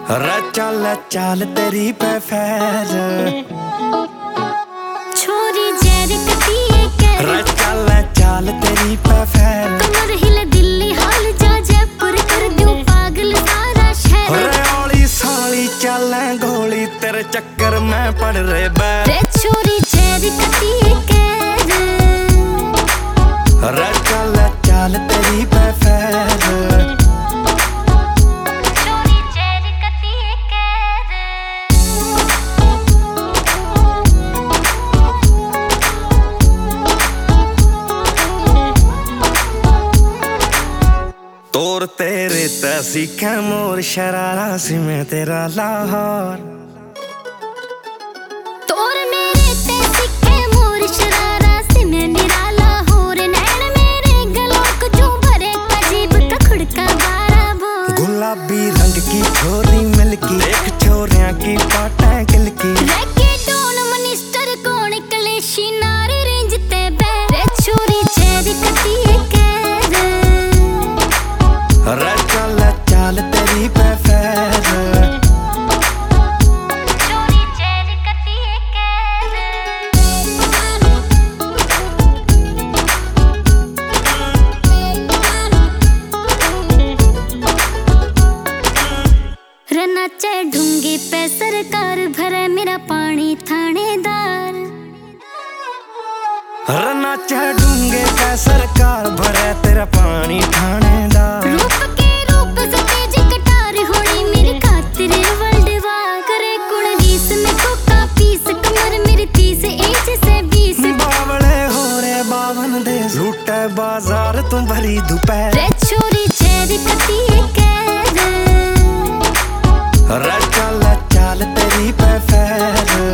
चल चल तेरी पे फैर छोरी जैर कती कर चल चल तेरी पे फैर कमर हिले दिल्ली हाल जा जयपुर कर दूं पागल सारा शहर ओली साली चल गोली तेरे चक्कर में पड़ रे बैर छोरी जैर कती कर चल चल तेरी पे फैर तोर तेरे सीखे मोर शरारा सी मैं तेरा लाहौर तोर मेरे ते सीखे मोर शरारा सी मैं मेरा लाहौर नैन मेरे गलों को जो भरे अजीब तखड़का बारा बोल गुलाबी रंग की छोरी मिलकी एक छोरियां की पाटा किलकी रैकेटोन मिनिस्टर कौन कलेशी नारे रेंज ते बैरे छोरी जैर कती चल चल तेरी पे फैर छोरी जैर कती रनाचे ढूंगी पे सरकार भरे मेरा पानी थानेदार रनाचे ढूंगे पे सरकार भरे तेरा पानी थानेदार रूप के रूप से तेज कटार होनी मेरी खातिर वर्ल्ड वार करे कुण रीस में कोका पीस कमर मेरी 30 इंच से 20 बावले हो रे बावन दे लूटे बाजार तुम भरी दोपहर छोरी जैर कती कर चल चल तेरी पे फैर